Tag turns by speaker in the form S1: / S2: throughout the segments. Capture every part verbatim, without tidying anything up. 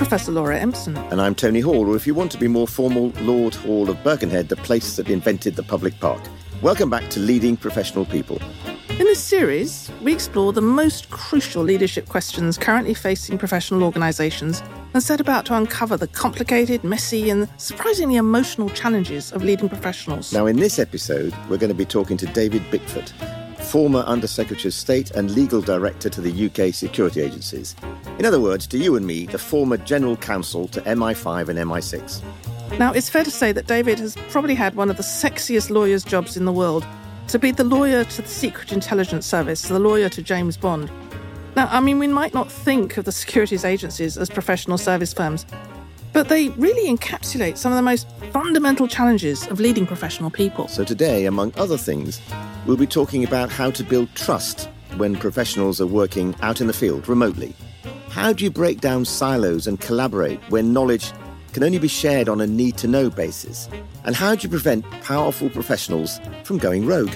S1: Professor Laura Empson.
S2: And I'm Tony Hall, or if you want to be more formal, Lord Hall of Birkenhead, the place that invented the public park. Welcome back to Leading Professional People.
S1: In this series, we explore the most crucial leadership questions currently facing professional organisations and set about to uncover the complicated, messy and surprisingly emotional challenges of leading professionals.
S2: Now, in this episode, we're going to be talking to David Bickford, former Under-Secretary of State and Legal Director to the U K security agencies. In other words, to you and me, the former General Counsel to M I five and M I six.
S1: Now, it's fair to say that David has probably had one of the sexiest lawyer's jobs in the world, to be the lawyer to the Secret Intelligence Service, the lawyer to James Bond. Now, I mean, we might not think of the securities agencies as professional service firms, but they really encapsulate some of the most fundamental challenges of leading professional people.
S2: So today, among other things, we'll be talking about how to build trust when professionals are working out in the field remotely. How do you break down silos and collaborate when knowledge can only be shared on a need-to-know basis? And how do you prevent powerful professionals from going rogue?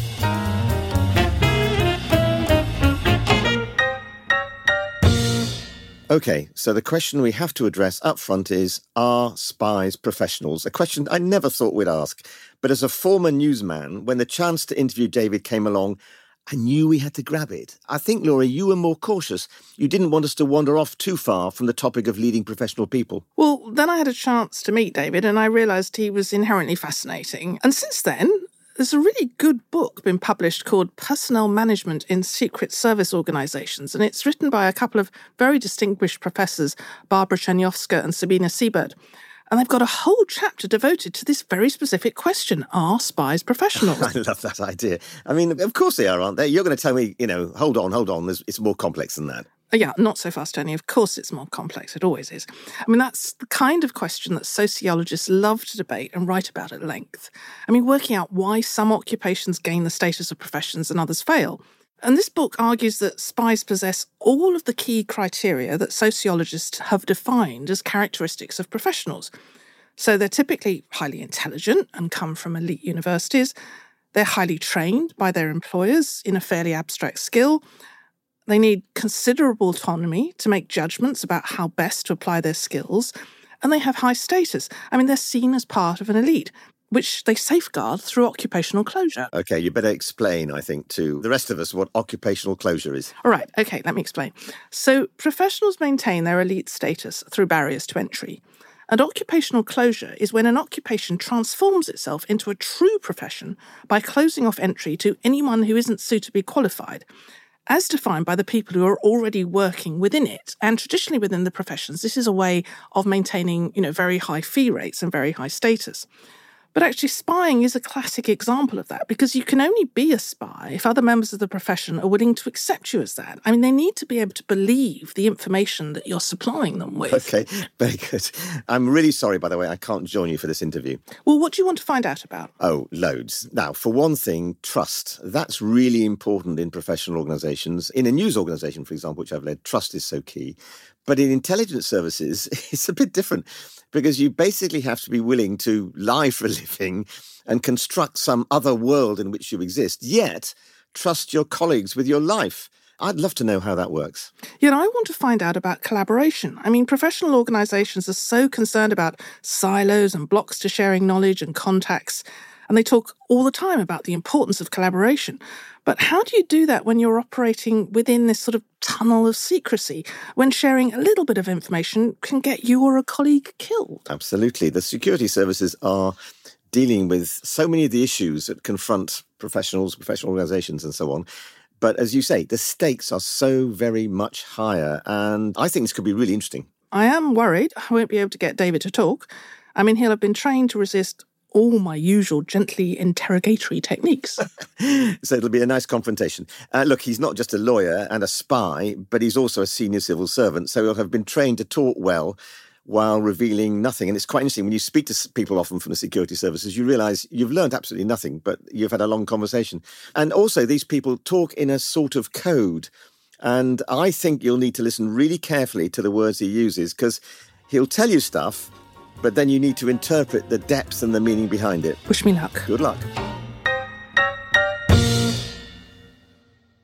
S2: OK, so the question we have to address up front is, are spies professionals? A question I never thought we'd ask. But as a former newsman, when the chance to interview David came along, I knew we had to grab it. I think, Laura, you were more cautious. You didn't want us to wander off too far from the topic of leading professional people.
S1: Well, then I had a chance to meet David and I realised he was inherently fascinating. And since then, there's a really good book been published called Personnel Management in Secret Service Organisations, and it's written by a couple of very distinguished professors, Barbara Czerniowska and Sabina Siebert. And they've got a whole chapter devoted to this very specific question, are spies professionals?
S2: I love that idea. I mean, of course they are, aren't they? You're going to tell me, you know, hold on, hold on, There's, it's more complex than that.
S1: Yeah, not so fast, Tony. Of course it's more complex. It always is. I mean, that's the kind of question that sociologists love to debate and write about at length. I mean, working out why some occupations gain the status of professions and others fail. And this book argues that spies possess all of the key criteria that sociologists have defined as characteristics of professionals. So they're typically highly intelligent and come from elite universities. They're highly trained by their employers in a fairly abstract skill. They need considerable autonomy to make judgments about how best to apply their skills. And they have high status. I mean, they're seen as part of an elite, which they safeguard through occupational closure.
S2: OK, you better explain, I think, to the rest of us what occupational closure is.
S1: All right, OK, let me explain. So professionals maintain their elite status through barriers to entry. And occupational closure is when an occupation transforms itself into a true profession by closing off entry to anyone who isn't suitably qualified, as defined by the people who are already working within it. And traditionally within the professions, this is a way of maintaining, you know, very high fee rates and very high status. But actually, spying is a classic example of that, because you can only be a spy if other members of the profession are willing to accept you as that. I mean, they need to be able to believe the information that you're supplying them with.
S2: OK, very good. I'm really sorry, by the way, I can't join you for this interview.
S1: Well, what do you want to find out about?
S2: Oh, loads. Now, for one thing, trust. That's really important in professional organisations. In a news organisation, for example, which I've led, trust is so key. But in intelligence services, it's a bit different, because you basically have to be willing to lie for a living and construct some other world in which you exist, yet trust your colleagues with your life. I'd love to know how that works.
S1: You know, I want to find out about collaboration. I mean, professional organisations are so concerned about silos and blocks to sharing knowledge and contacts, and they talk all the time about the importance of collaboration. But how do you do that when you're operating within this sort of tunnel of secrecy, when sharing a little bit of information can get you or a colleague killed?
S2: Absolutely. The security services are dealing with so many of the issues that confront professionals, professional organisations and so on. But as you say, the stakes are so very much higher. And I think this could be really interesting.
S1: I am worried I won't be able to get David to talk. I mean, he'll have been trained to resist all my usual gently interrogatory techniques.
S2: So it'll be a nice confrontation. Uh, look, he's not just a lawyer and a spy, but he's also a senior civil servant. So he'll have been trained to talk well while revealing nothing. And it's quite interesting. When you speak to people often from the security services, you realise you've learned absolutely nothing, but you've had a long conversation. And also, these people talk in a sort of code. And I think you'll need to listen really carefully to the words he uses, because he'll tell you stuff, but then you need to interpret the depth and the meaning behind it.
S1: Wish me luck.
S2: Good luck.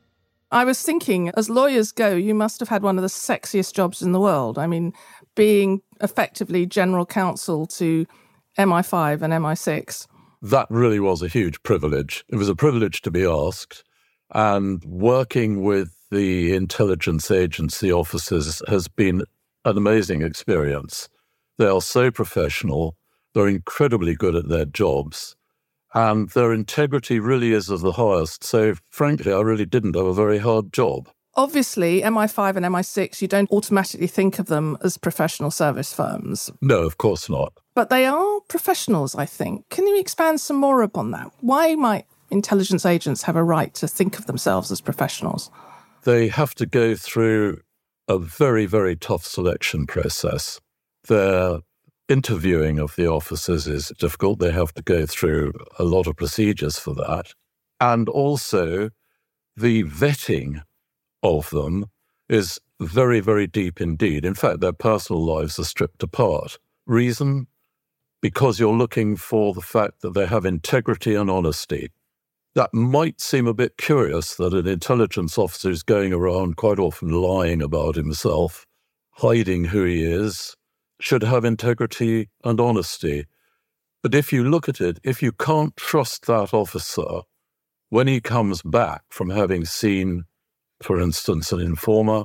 S1: I was thinking, as lawyers go, you must have had one of the sexiest jobs in the world. I mean, being effectively general counsel to M I five and M I six.
S3: That really was a huge privilege. It was a privilege to be asked. And working with the intelligence agency officers has been an amazing experience. They are so professional. They're incredibly good at their jobs. And their integrity really is of the highest. So, frankly, I really didn't have a very hard job.
S1: Obviously, M I five and M I six, you don't automatically think of them as professional service firms.
S3: No, of course not.
S1: But they are professionals, I think. Can you expand some more upon that? Why might intelligence agents have a right to think of themselves as professionals?
S3: They have to go through a very, very tough selection process. Their interviewing of the officers is difficult. They have to go through a lot of procedures for that. And also, the vetting of them is very, very deep indeed. In fact, their personal lives are stripped apart. Reason? Because you're looking for the fact that they have integrity and honesty. That might seem a bit curious that an intelligence officer is going around quite often lying about himself, hiding who he is, should have integrity and honesty. But if you look at it, if you can't trust that officer when he comes back from having seen, for instance, an informer,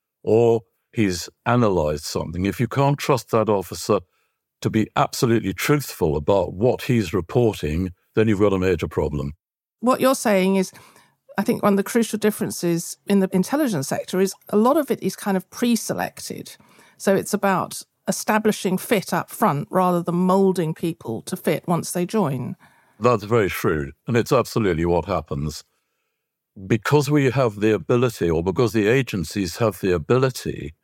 S3: or he's analysed something, if you can't trust that officer to be absolutely truthful about what he's reporting, then you've got a major problem.
S1: What you're saying is, I think one of the crucial differences in the intelligence sector is a lot of it is kind of pre-selected. So it's about establishing fit up front rather than moulding people to fit once they join.
S3: That's very shrewd, and it's absolutely what happens. Because we have the ability, or because the agencies have the ability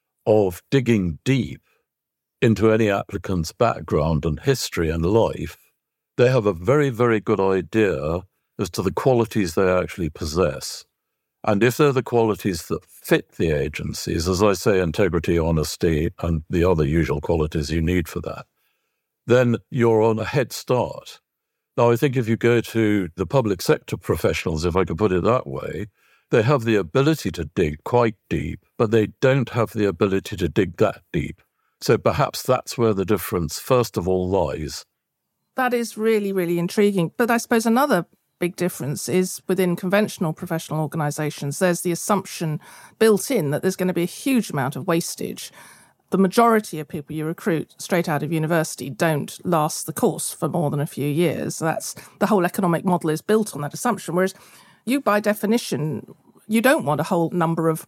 S3: of digging deep into any applicant's background and history and life, they have a very, very good idea as to the qualities they actually possess. And if they're the qualities that fit the agencies, as I say, integrity, honesty, and the other usual qualities you need for that, then you're on a head start. Now, I think if you go to the public sector professionals, if I could put it that way, they have the ability to dig quite deep, but they don't have the ability to dig that deep. So perhaps that's where the difference, first of all, lies.
S1: That is really, really intriguing. But I suppose another big difference is within conventional professional organisations, there's the assumption built in that there's going to be a huge amount of wastage. The majority of people you recruit straight out of university don't last the course for more than a few years. That's the whole economic model is built on that assumption, whereas you, by definition, you don't want a whole number of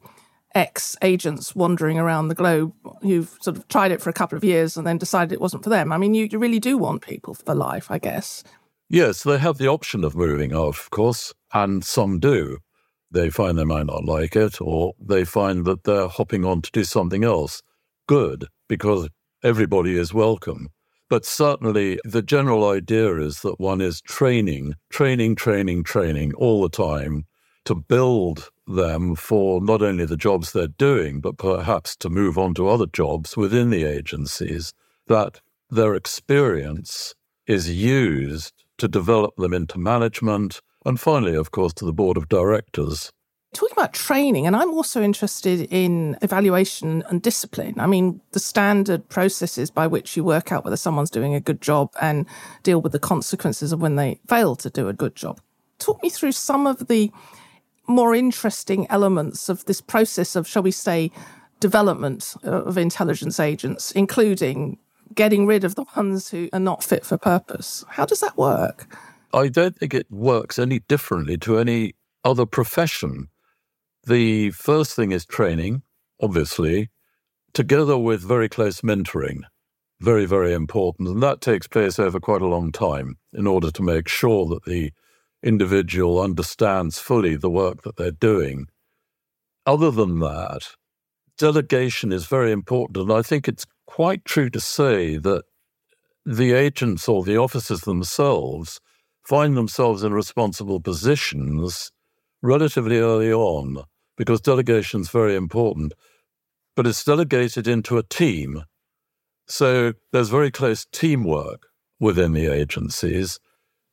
S1: ex-agents wandering around the globe who've sort of tried it for a couple of years and then decided it wasn't for them. I mean, you, you really do want people for life, I guess.
S3: Yes, they have the option of moving out, of course, and some do. They find they might not like it, or they find that they're hopping on to do something else. Good, because everybody is welcome. But certainly the general idea is that one is training, training, training, training all the time to build them for not only the jobs they're doing, but perhaps to move on to other jobs within the agencies, that their experience is used to develop them into management, and finally, of course, to the board of directors.
S1: Talking about training, and I'm also interested in evaluation and discipline. I mean, the standard processes by which you work out whether someone's doing a good job and deal with the consequences of when they fail to do a good job. Talk me through some of the more interesting elements of this process of, shall we say, development of intelligence agents, including getting rid of the ones who are not fit for purpose. How does that work?
S3: I don't think it works any differently to any other profession. The first thing is training, obviously, together with very close mentoring. Very, very important. And that takes place over quite a long time in order to make sure that the individual understands fully the work that they're doing. Other than that, delegation is very important. And I think it's quite true to say that the agents or the officers themselves find themselves in responsible positions relatively early on, because delegation is very important. But it's delegated into a team. So there's very close teamwork within the agencies.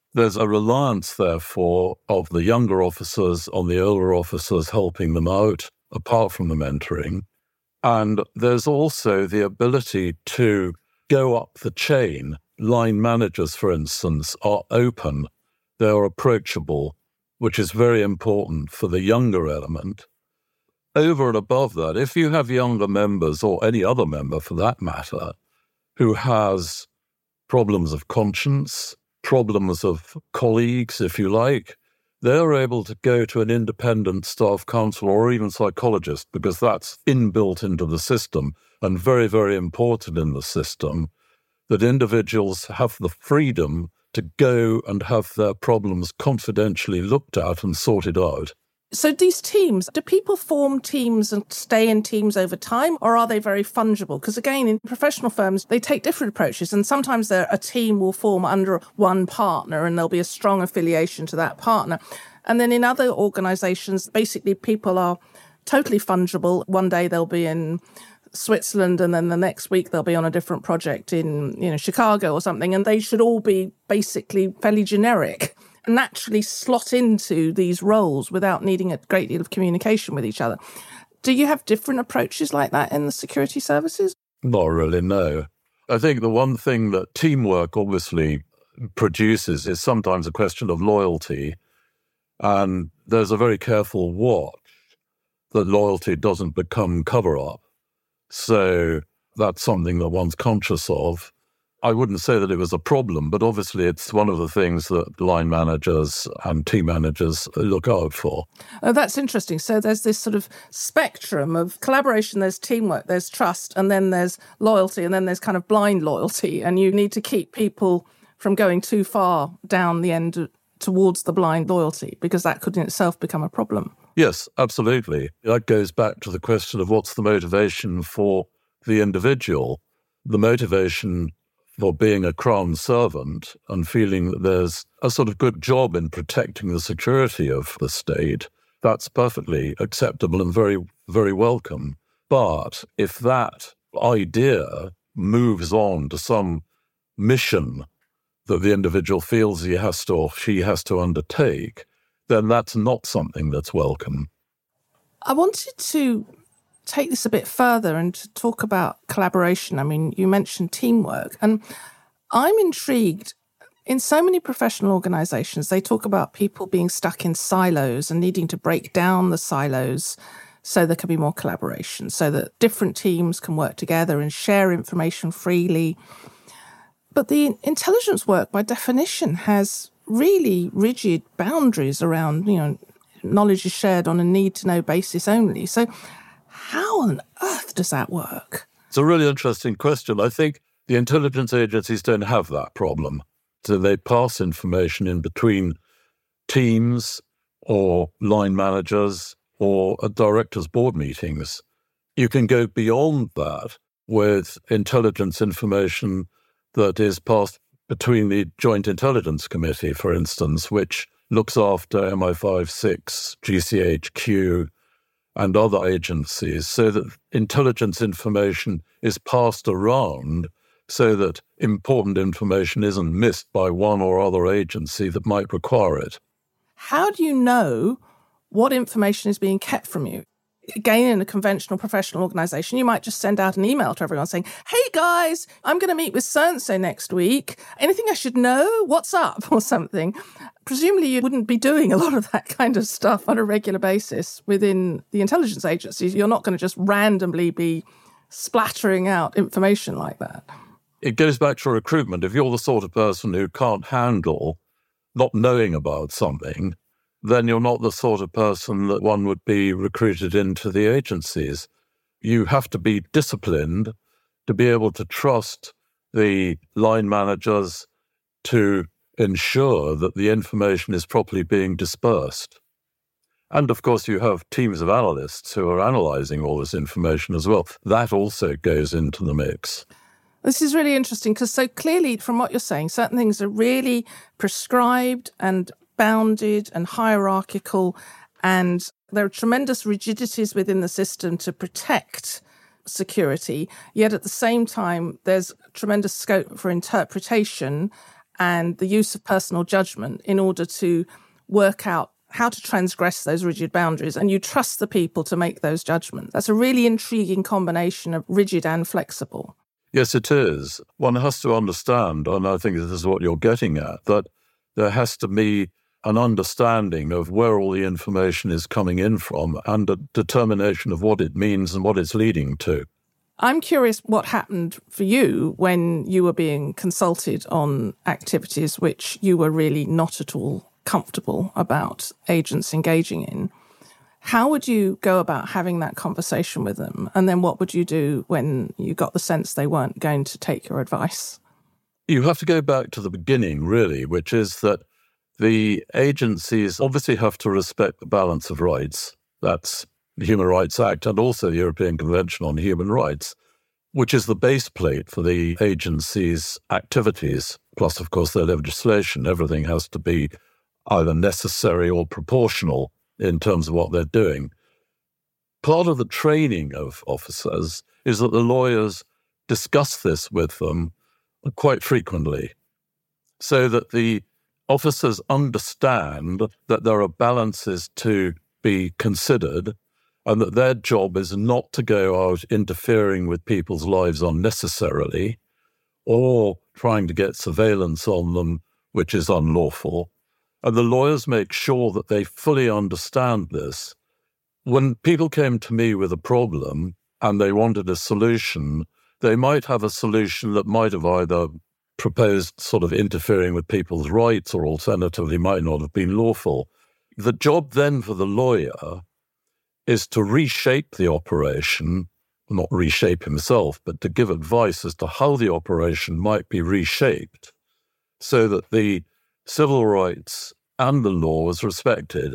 S3: There's a reliance, therefore, of the younger officers on the older officers helping them out, apart from the mentoring. And there's also the ability to go up the chain. Line managers, for instance, are open. They're approachable, which is very important for the younger element. Over and above that, if you have younger members, or any other member for that matter, who has problems of conscience, problems of colleagues, if you like, they're able to go to an independent staff counsellor or even psychologist, because that's inbuilt into the system and very, very important in the system, that individuals have the freedom to go and have their problems confidentially looked at and sorted out.
S1: So these teams, do people form teams and stay in teams over time, or are they very fungible? Because again, in professional firms, they take different approaches, and sometimes a team will form under one partner and there'll be a strong affiliation to that partner. And then in other organisations, basically people are totally fungible. One day they'll be in Switzerland, and then the next week they'll be on a different project in, you know, Chicago or something, and they should all be basically fairly generic, naturally slot into these roles without needing a great deal of communication with each other. Do you have different approaches like that in the security services?
S3: Not really, no. I think the one thing that teamwork obviously produces is sometimes a question of loyalty, and there's a very careful watch that loyalty doesn't become cover-up. So that's something that one's conscious of. I wouldn't say that it was a problem, but obviously it's one of the things that line managers and team managers look out for.
S1: Oh, that's interesting. So there's this sort of spectrum of collaboration, there's teamwork, there's trust, and then there's loyalty, and then there's kind of blind loyalty, and you need to keep people from going too far down the end towards the blind loyalty, because that could in itself become a problem.
S3: Yes, absolutely. That goes back to the question of what's the motivation for the individual. The motivation for being a Crown servant and feeling that there's a sort of good job in protecting the security of the state, that's perfectly acceptable and very, very welcome. But if that idea moves on to some mission that the individual feels he has to or she has to undertake, then that's not something that's welcome.
S1: I wanted to take this a bit further and to talk about collaboration. I mean, you mentioned teamwork, and I'm intrigued. In so many professional organisations, they talk about people being stuck in silos and needing to break down the silos so there can be more collaboration, so that different teams can work together and share information freely. But the intelligence work, by definition, has really rigid boundaries around, you know, knowledge is shared on a need-to-know basis only. So how on earth does that work?
S3: It's a really interesting question. I think the intelligence agencies don't have that problem. So they pass information in between teams or line managers or at directors' board meetings. You can go beyond that with intelligence information that is passed between the Joint Intelligence Committee, for instance, which looks after M I five six, G C H Q, and other agencies, so that intelligence information is passed around so that important information isn't missed by one or other agency that might require it.
S1: How do you know what information is being kept from you? Again, in a conventional professional organisation, you might just send out an email to everyone saying, hey guys, I'm going to meet with so-and-so next week. Anything I should know? What's up? Or something. Presumably you wouldn't be doing a lot of that kind of stuff on a regular basis within the intelligence agencies. You're not going to just randomly be splattering out information like that.
S3: It goes back to recruitment. If you're the sort of person who can't handle not knowing about something, then you're not the sort of person that one would be recruited into the agencies. You have to be disciplined to be able to trust the line managers to ensure that the information is properly being dispersed. And of course, you have teams of analysts who are analysing all this information as well. That also goes into the mix.
S1: This is really interesting because so clearly from what you're saying, certain things are really prescribed and bounded and hierarchical, and there are tremendous rigidities within the system to protect security, yet at the same time there's tremendous scope for interpretation and the use of personal judgment in order to work out how to transgress those rigid boundaries, and you trust the people to make those judgments. That's a really intriguing combination of rigid and flexible.
S3: Yes, it is. One has to understand, and I think this is what you're getting at, that there has to be an understanding of where all the information is coming in from and a determination of what it means and what it's leading to.
S1: I'm curious what happened for you when you were being consulted on activities which you were really not at all comfortable about agents engaging in. How would you go about having that conversation with them? And then what would you do when you got the sense they weren't going to take your advice?
S3: You have to go back to the beginning, really, which is that the agencies obviously have to respect the balance of rights. That's the Human Rights Act and also the European Convention on Human Rights, which is the base plate for the agency's activities. Plus, of course, their legislation. Everything has to be either necessary or proportional in terms of what they're doing. Part of the training of officers is that the lawyers discuss this with them quite frequently, so that the officers understand that there are balances to be considered and that their job is not to go out interfering with people's lives unnecessarily or trying to get surveillance on them, which is unlawful. And the lawyers make sure that they fully understand this. When people came to me with a problem and they wanted a solution, they might have a solution that might have either proposed sort of interfering with people's rights or alternatively might not have been lawful. The job then for the lawyer is to reshape the operation, not reshape himself, but to give advice as to how the operation might be reshaped so that the civil rights and the law is respected.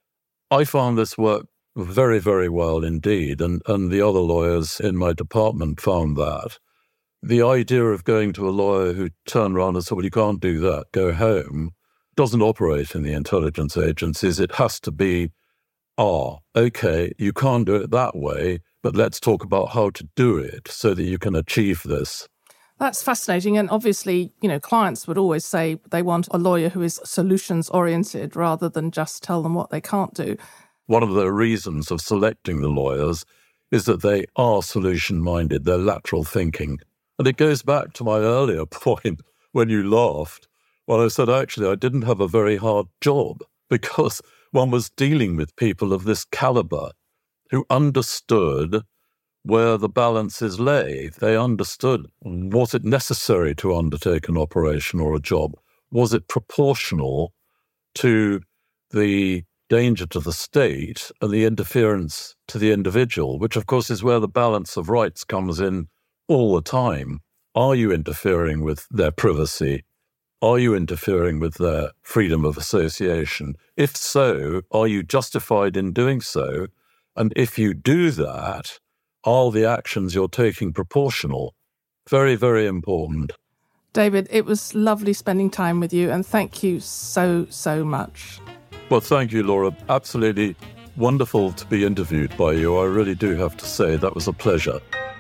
S3: I found this work very, very well indeed, and, and the other lawyers in my department found that. The idea of going to a lawyer who turned around and said, well, you can't do that, go home, doesn't operate in the intelligence agencies. It has to be, ah, okay, you can't do it that way, but let's talk about how to do it so that you can achieve this.
S1: That's fascinating. And obviously, you know, clients would always say they want a lawyer who is solutions-oriented rather than just tell them what they can't do.
S3: One of the reasons of selecting the lawyers is that they are solution-minded, they're lateral thinking. And it goes back to my earlier point when you laughed, when I said, actually, I didn't have a very hard job because one was dealing with people of this caliber who understood where the balances lay. They understood, was it necessary to undertake an operation or a job? Was it proportional to the danger to the state and the interference to the individual, which of course is where the balance of rights comes in all the time. Are you interfering with their privacy? Are you interfering with their freedom of association? If so, are you justified in doing so? And if you do that, are the actions you're taking proportional? Very, very important.
S1: David, it was lovely spending time with you, and thank you so, so much.
S3: Well, thank you, Laura. Absolutely wonderful to be interviewed by you. I really do have to say that was a pleasure.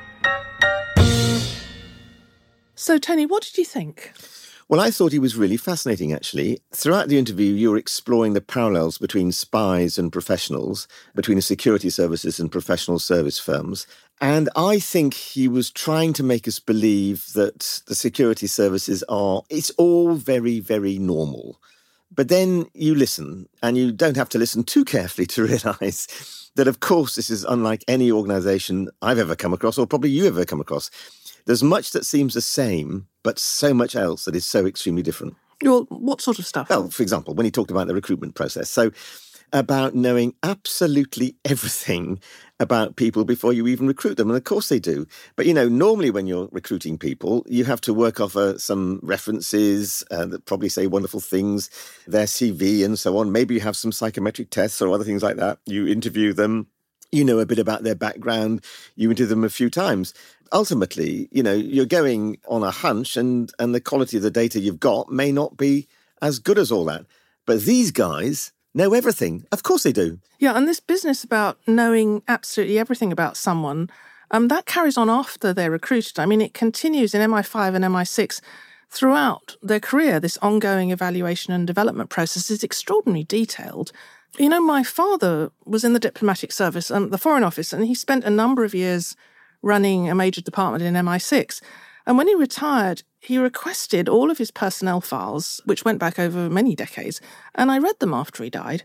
S1: So, Tony, what did you think?
S2: Well, I thought he was really fascinating, actually. Throughout the interview, you were exploring the parallels between spies and professionals, between the security services and professional service firms. And I think he was trying to make us believe that the security services are, it's all very, very normal. But then you listen, and you don't have to listen too carefully to realise that, of course, this is unlike any organisation I've ever come across, or probably you ever come across. There's much that seems the same, but so much else that is so extremely different.
S1: Well, what sort of stuff?
S2: Well, for example, when he talked about the recruitment process. So about knowing absolutely everything about people before you even recruit them. And of course they do. But, you know, normally when you're recruiting people, you have to work off uh, some references uh, that probably say wonderful things, their C V and so on. Maybe you have some psychometric tests or other things like that. You interview them. You know a bit about their background. You interview them a few times. Ultimately, you know, you're going on a hunch and, and the quality of the data you've got may not be as good as all that. But these guys know everything. Of course they do.
S1: Yeah, and this business about knowing absolutely everything about someone, um, that carries on after they're recruited. I mean, it continues in M I five and M I six throughout their career, this ongoing evaluation and development process is extraordinarily detailed. You know, my father was in the diplomatic service, um, the Foreign Office, and he spent a number of years running a major department in M I six. And when he retired, he requested all of his personnel files, which went back over many decades, and I read them after he died.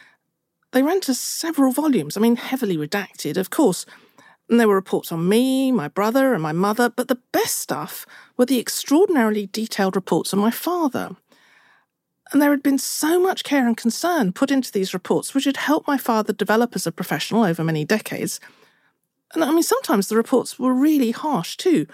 S1: They ran to several volumes, I mean, heavily redacted, of course. And there were reports on me, my brother, and my mother, but the best stuff were the extraordinarily detailed reports on my father. And there had been so much care and concern put into these reports, which had helped my father develop as a professional over many decades. And I mean, sometimes the reports were really harsh too.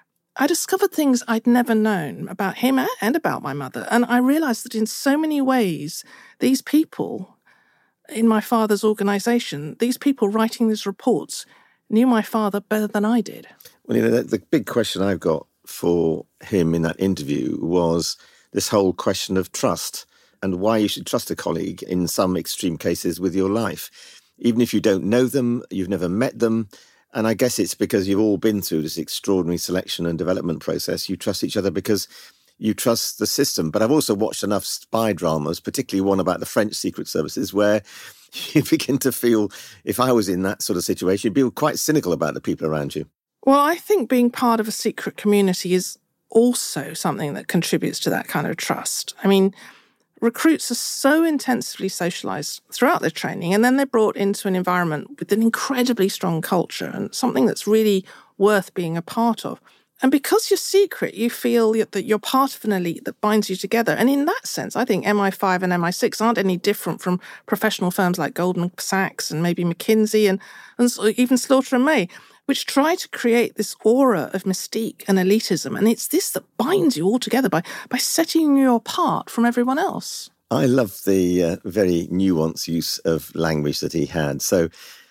S1: I discovered things I'd never known about him and about my mother, and I realised that in so many ways, these people in my father's organisation, these people writing these reports, knew my father better than I did.
S2: Well, you know, the, the big question I've got for him in that interview was this whole question of trust and why you should trust a colleague in some extreme cases with your life. Even if you don't know them, you've never met them, and I guess it's because you've all been through this extraordinary selection and development process. You trust each other because you trust the system. But I've also watched enough spy dramas, particularly one about the French secret services, where you begin to feel, if I was in that sort of situation, you'd be quite cynical about the people around you.
S1: Well, I think being part of a secret community is also something that contributes to that kind of trust. I mean, recruits are so intensively socialised throughout their training, and then they're brought into an environment with an incredibly strong culture and something that's really worth being a part of. And because you're secret, you feel that you're part of an elite that binds you together. And in that sense, I think M I five and M I six aren't any different from professional firms like Goldman Sachs and maybe McKinsey and, and even Slaughter and May, which try to create this aura of mystique and elitism. And it's this that binds you all together by, by setting you apart from everyone else.
S2: I love the uh, very nuanced use of language that he had. So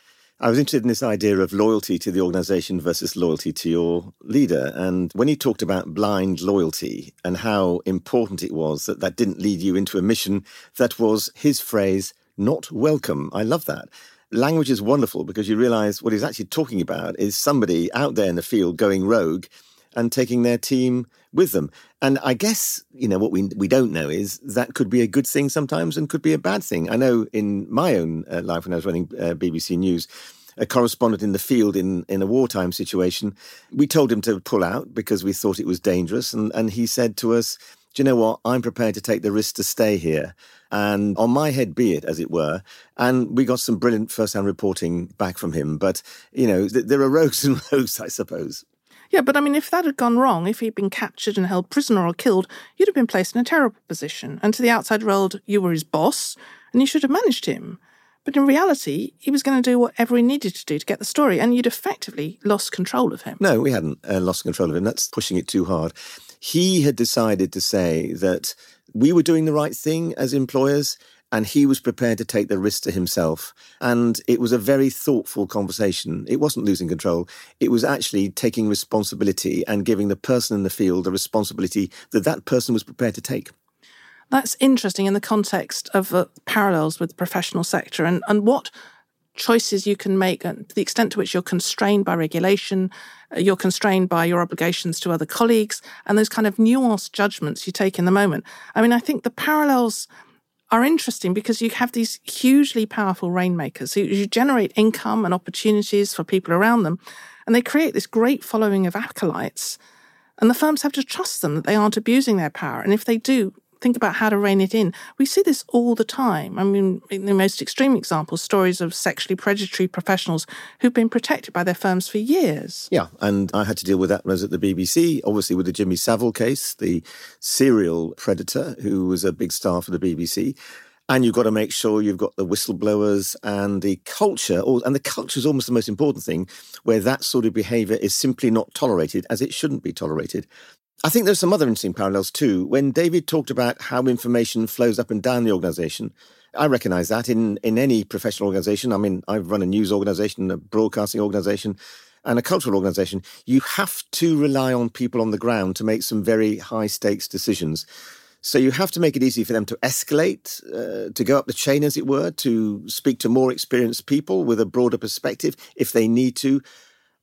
S2: I was interested in this idea of loyalty to the organisation versus loyalty to your leader. And when he talked about blind loyalty and how important it was that that didn't lead you into a mission that was, his phrase, not welcome. I love that. Language is wonderful because you realise what he's actually talking about is somebody out there in the field going rogue and taking their team with them. And I guess, you know, what we we don't know is that could be a good thing sometimes and could be a bad thing. I know in my own uh, life when I was running uh, B B C News, a correspondent in the field in, in a wartime situation, we told him to pull out because we thought it was dangerous. And, and he said to us, do you know what? I'm prepared to take the risk to stay here. And on my head be it, as it were. And we got some brilliant first-hand reporting back from him. But, you know, th- there are rogues and rogues, I suppose.
S1: Yeah, but I mean, if that had gone wrong, if he'd been captured and held prisoner or killed, you'd have been placed in a terrible position. And to the outside world, you were his boss, and you should have managed him. But in reality, he was going to do whatever he needed to do to get the story, and you'd effectively lost control of him.
S2: No, we hadn't uh, lost control of him. That's pushing it too hard. He had decided to say that we were doing the right thing as employers, and he was prepared to take the risk to himself. And it was a very thoughtful conversation. It wasn't losing control. It was actually taking responsibility and giving the person in the field a responsibility that that person was prepared to take.
S1: That's interesting in the context of uh, parallels with the professional sector and, and what choices you can make and to the extent to which you're constrained by regulation, uh, you're constrained by your obligations to other colleagues, and those kind of nuanced judgments you take in the moment. I mean, I think the parallels are interesting because you have these hugely powerful rainmakers who, who generate income and opportunities for people around them, and they create this great following of acolytes, and the firms have to trust them that they aren't abusing their power, and if they do, think about how to rein it in. We see this all the time. I mean, in the most extreme examples, stories of sexually predatory professionals who've been protected by their firms for years.
S2: Yeah, and I had to deal with that when I was at the B B C, obviously with the Jimmy Savile case, the serial predator who was a big star for the B B C. And you've got to make sure you've got the whistleblowers and the culture, or, and the culture is almost the most important thing, where that sort of behaviour is simply not tolerated, as it shouldn't be tolerated. I think there's some other interesting parallels too. When David talked about how information flows up and down the organisation, I recognise that in, in any professional organisation. I mean, I've run a news organisation, a broadcasting organisation, and a cultural organisation. You have to rely on people on the ground to make some very high-stakes decisions. So you have to make it easy for them to escalate, uh, to go up the chain, as it were, to speak to more experienced people with a broader perspective if they need to.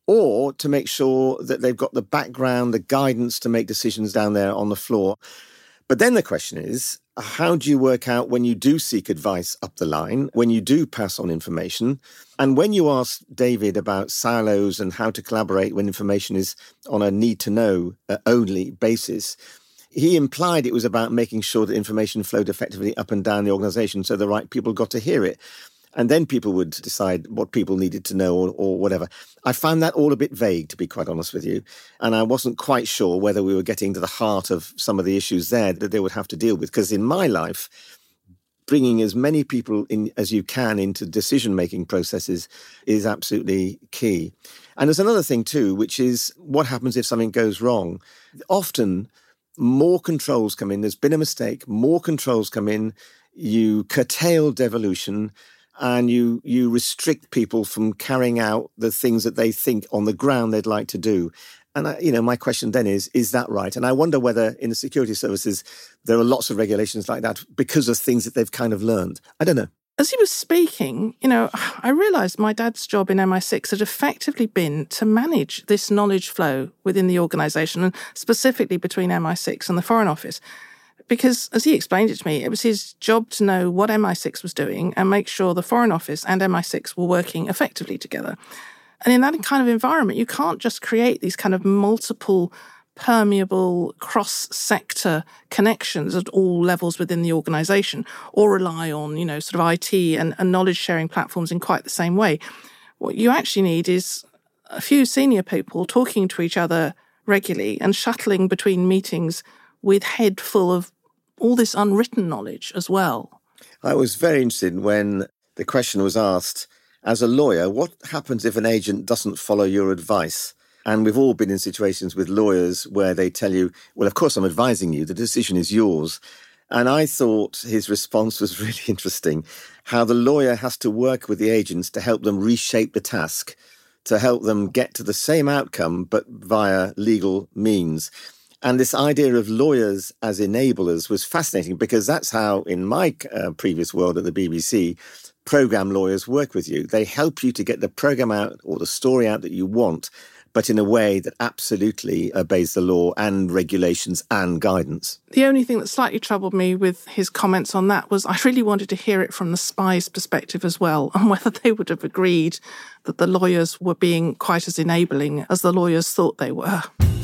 S2: or to make sure that they've got the background, the guidance to make decisions down there on the floor. But then the question is, how do you work out when you do seek advice up the line, when you do pass on information? And when you ask David about silos and how to collaborate when information is on a need-to-know uh, only basis, he implied it was about making sure that information flowed effectively up and down the organisation so the right people got to hear it. And then people would decide what people needed to know or, or whatever. I found that all a bit vague, to be quite honest with you. And I wasn't quite sure whether we were getting to the heart of some of the issues there that they would have to deal with. Because in my life, bringing as many people in as you can into decision-making processes is absolutely key. And there's another thing too, which is what happens if something goes wrong. Often, more controls come in. There's been a mistake. More controls come in. You curtail devolution. And you you restrict people from carrying out the things that they think on the ground they'd like to do. And, I, you know, my question then is, is that right? And I wonder whether in the security services there are lots of regulations like that because of things that they've kind of learned. I don't know.
S1: As he was speaking, you know, I realised my dad's job in M I six had effectively been to manage this knowledge flow within the organisation, and specifically between M I six and the Foreign Office. Because, as he explained it to me, it was his job to know what M I six was doing and make sure the Foreign Office and M I six were working effectively together. And in that kind of environment, you can't just create these kind of multiple, permeable, cross-sector connections at all levels within the organisation, or rely on, you know, sort of I T and, and knowledge-sharing platforms in quite the same way. What you actually need is a few senior people talking to each other regularly and shuttling between meetings with head full of all this unwritten knowledge as well.
S2: I was very interested when the question was asked, as a lawyer, what happens if an agent doesn't follow your advice? And we've all been in situations with lawyers where they tell you, well, of course, I'm advising you. The decision is yours. And I thought his response was really interesting, how the lawyer has to work with the agents to help them reshape the task, to help them get to the same outcome, but via legal means. And this idea of lawyers as enablers was fascinating because that's how, in my uh, previous world at the B B C, programme lawyers work with you. They help you to get the programme out or the story out that you want, but in a way that absolutely obeys the law and regulations and guidance.
S1: The only thing that slightly troubled me with his comments on that was I really wanted to hear it from the spy's perspective as well, and whether they would have agreed that the lawyers were being quite as enabling as the lawyers thought they were.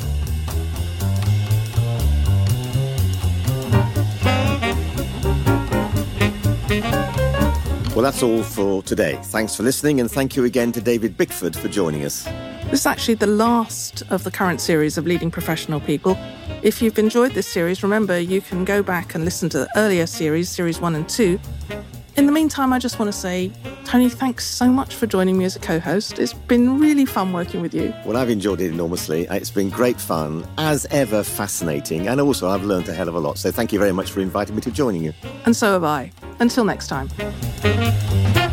S2: Well, that's all for today. Thanks for listening, and thank you again to David Bickford for joining us.
S1: This is actually the last of the current series of Leading Professional People. If you've enjoyed this series, remember you can go back and listen to the earlier series, series one and two. In the meantime, I just want to say, Tony, thanks so much for joining me as a co-host. It's been really fun working with you.
S2: Well, I've enjoyed it enormously. It's been great fun, as ever fascinating, and also I've learned a hell of a lot. So thank you very much for inviting me to joining you.
S1: And so have I. Until next time.